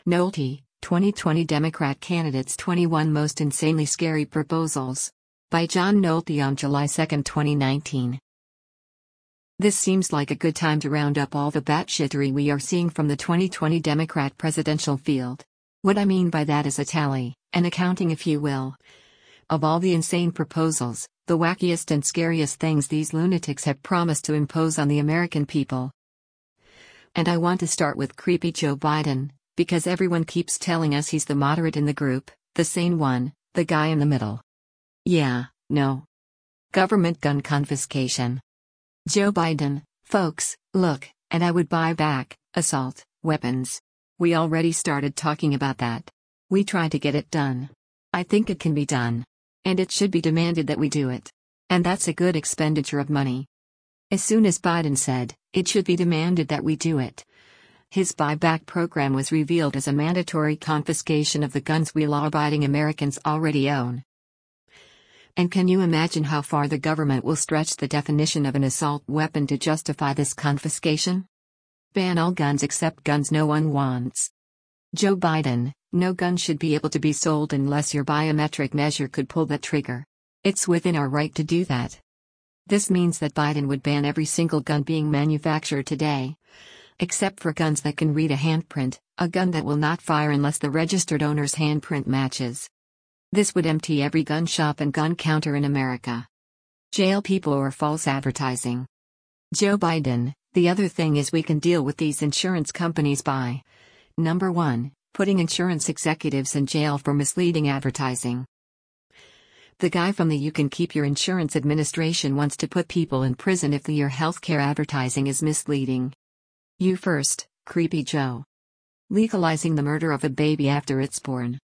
Nolte, 2020 Democrat Candidates 21 Most Insanely Scary Proposals. By John Nolte on July 2, 2019. This seems like a good time to round up all the batshittery we are seeing from the 2020 Democrat presidential field. What I mean by that is a tally, an accounting if you will, of all the insane proposals, the wackiest and scariest things these lunatics have promised to impose on the American people. And I want to start with creepy Joe Biden, because everyone keeps telling us he's the moderate in the group, the sane one, the guy in the middle. Yeah, no. Government gun confiscation. Joe Biden, folks, look, and I would buy back assault weapons. We already started talking about that. We tried to get it done. I think it can be done. And it should be demanded that we do it. And that's a good expenditure of money. As soon as Biden said, it should be demanded that we do it, his buyback program was revealed as a mandatory confiscation of the guns we law-abiding Americans already own. And can you imagine how far the government will stretch the definition of an assault weapon to justify this confiscation? Ban all guns except guns no one wants. Joe Biden, no gun should be able to be sold unless your biometric measure could pull that trigger. It's within our right to do that. This means that Biden would ban every single gun being manufactured today, except for guns that can read a handprint, a gun that will not fire unless the registered owner's handprint matches. This would empty every gun shop and gun counter in America. Jail people or false advertising. Joe Biden, the other thing is we can deal with these insurance companies by: number 1, putting insurance executives in jail for misleading advertising. The guy from the You Can Keep Your Insurance Administration wants to put people in prison if your healthcare advertising is misleading. You first, creepy Joe. Legalizing the murder of a baby after it's born.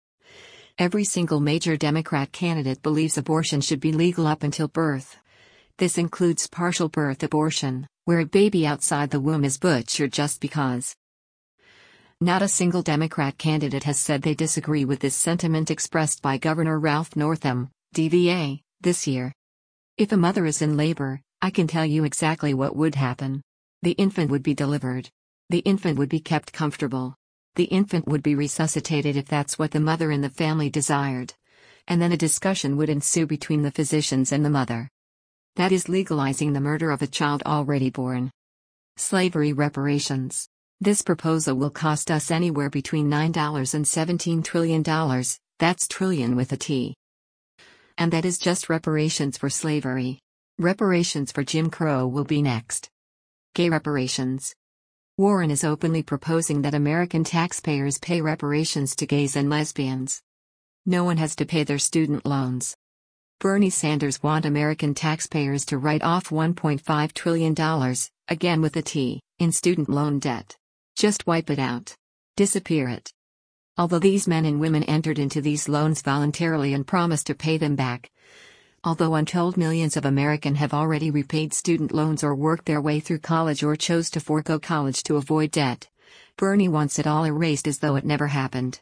Every single major Democrat candidate believes abortion should be legal up until birth. This includes partial birth abortion, where a baby outside the womb is butchered just because. Not a single Democrat candidate has said they disagree with this sentiment expressed by Governor Ralph Northam, DVA, this year. If a mother is in labor, I can tell you exactly what would happen. The infant would be delivered. The infant would be kept comfortable. The infant would be resuscitated if that's what the mother and the family desired. And then a discussion would ensue between the physicians and the mother. That is legalizing the murder of a child already born. Slavery reparations. This proposal will cost us anywhere between $9 and $17 trillion, that's trillion with a T. And that is just reparations for slavery. Reparations for Jim Crow will be next. Gay reparations. Warren is openly proposing that American taxpayers pay reparations to gays and lesbians. No one has to pay their student loans. Bernie Sanders wants American taxpayers to write off $1.5 trillion, again with a T, in student loan debt. Just wipe it out. Disappear it. Although these men and women entered into these loans voluntarily and promised to pay them back. Although untold millions of Americans have already repaid student loans or worked their way through college or chose to forego college to avoid debt, Bernie wants it all erased as though it never happened.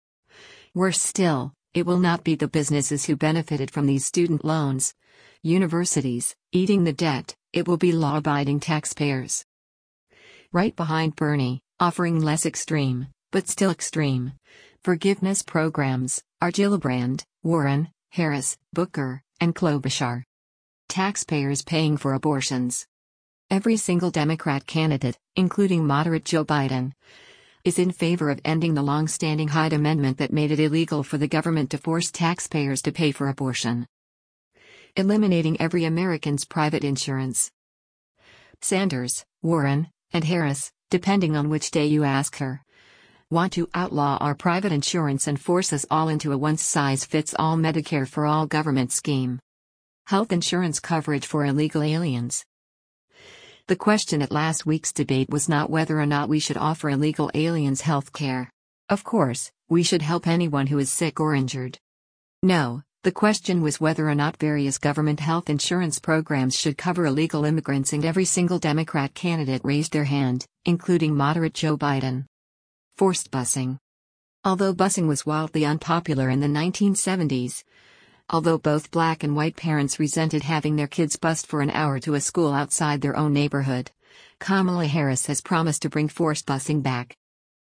Worse still, it will not be the businesses who benefited from these student loans, universities, eating the debt, it will be law-abiding taxpayers. Right behind Bernie, offering less extreme, but still extreme, forgiveness programs, are Gillibrand, Warren, Harris, Booker, and Klobuchar. Taxpayers paying for abortions. Every single Democrat candidate, including moderate Joe Biden, is in favor of ending the long-standing Hyde Amendment that made it illegal for the government to force taxpayers to pay for abortion. Eliminating every American's private insurance. Sanders, Warren, and Harris, depending on which day you ask her, want to outlaw our private insurance and force us all into a one-size-fits-all Medicare for all government scheme. Health insurance coverage for illegal aliens. The question at last week's debate was not whether or not we should offer illegal aliens health care. Of course, we should help anyone who is sick or injured. No, the question was whether or not various government health insurance programs should cover illegal immigrants, and every single Democrat candidate raised their hand, including moderate Joe Biden. Forced busing. Although busing was wildly unpopular in the 1970s, although both black and white parents resented having their kids bused for an hour to a school outside their own neighborhood, Kamala Harris has promised to bring forced busing back.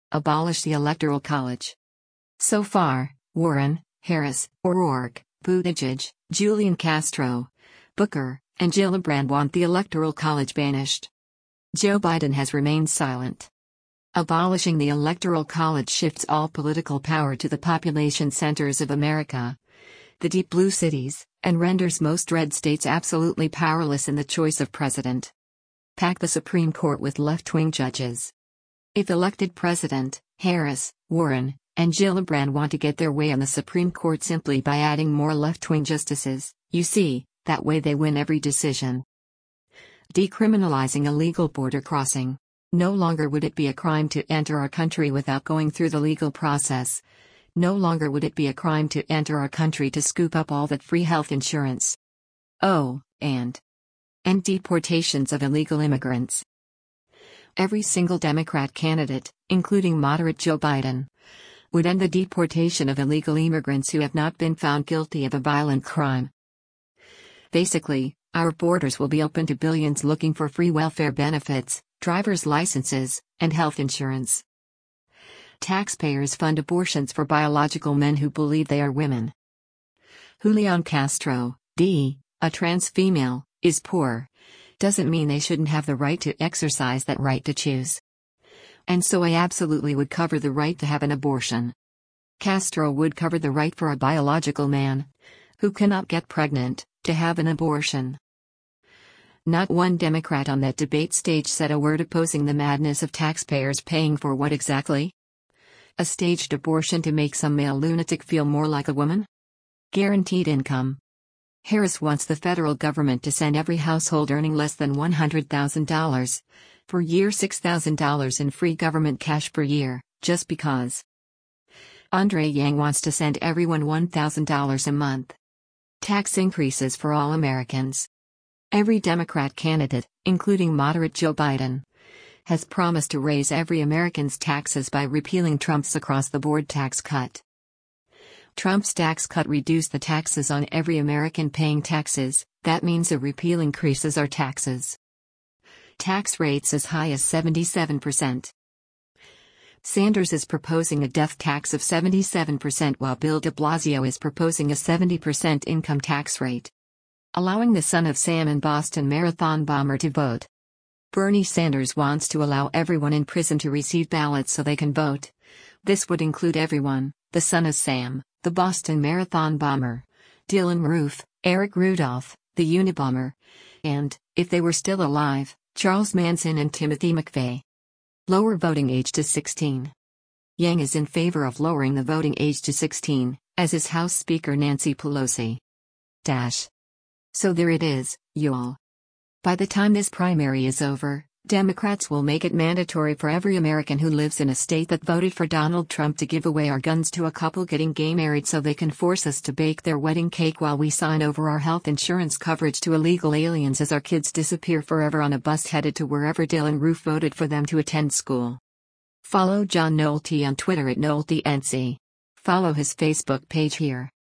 Abolish the Electoral College. So far, Warren, Harris, O'Rourke, Buttigieg, Julian Castro, Booker, and Gillibrand want the Electoral College banished. Joe Biden has remained silent. Abolishing the Electoral College shifts all political power to the population centers of America, the deep blue cities, and renders most red states absolutely powerless in the choice of president. Pack the Supreme Court with left-wing judges. If elected president, Harris, Warren, and Gillibrand want to get their way on the Supreme Court simply by adding more left-wing justices, you see, that way they win every decision. Decriminalizing illegal border crossing. No longer would it be a crime to enter our country without going through the legal process. No longer would it be a crime to enter our country to scoop up all that free health insurance. Oh, and deportations of illegal immigrants. Every single Democrat candidate, including moderate Joe Biden, would end the deportation of illegal immigrants who have not been found guilty of a violent crime. Basically, our borders will be open to billions looking for free welfare benefits, driver's licenses, and health insurance. Taxpayers fund abortions for biological men who believe they are women. Julian Castro, D., a trans female, is poor, doesn't mean they shouldn't have the right to exercise that right to choose. And so I absolutely would cover the right to have an abortion. Castro would cover the right for a biological man, who cannot get pregnant, to have an abortion. Not one Democrat on that debate stage said a word opposing the madness of taxpayers paying for what exactly? A staged abortion to make some male lunatic feel more like a woman? Guaranteed income. Harris wants the federal government to send every household earning less than $100,000 per year $6,000 in free government cash per year, just because. Andre Yang wants to send everyone $1,000 a month. Tax increases for all Americans. Every Democrat candidate, including moderate Joe Biden, has promised to raise every American's taxes by repealing Trump's across-the-board tax cut. Trump's tax cut reduced the taxes on every American paying taxes. That means a repeal increases our taxes. Tax rates as high as 77%. Sanders is proposing a death tax of 77% while Bill de Blasio is proposing a 70% income tax rate, allowing the son of Sam and Boston Marathon bomber to vote. Bernie Sanders wants to allow everyone in prison to receive ballots so they can vote. This would include everyone: the son of Sam, the Boston Marathon bomber, Dylann Roof, Eric Rudolph, the Unabomber, and, if they were still alive, Charles Manson and Timothy McVeigh. Lower voting age to 16. Yang is in favor of lowering the voting age to 16, as is House Speaker Nancy Pelosi. So there it is, y'all. By the time this primary is over, Democrats will make it mandatory for every American who lives in a state that voted for Donald Trump to give away our guns to a couple getting gay married so they can force us to bake their wedding cake while we sign over our health insurance coverage to illegal aliens as our kids disappear forever on a bus headed to wherever Dylann Roof voted for them to attend school. Follow John Nolte on Twitter at NolteNC. Follow his Facebook page here.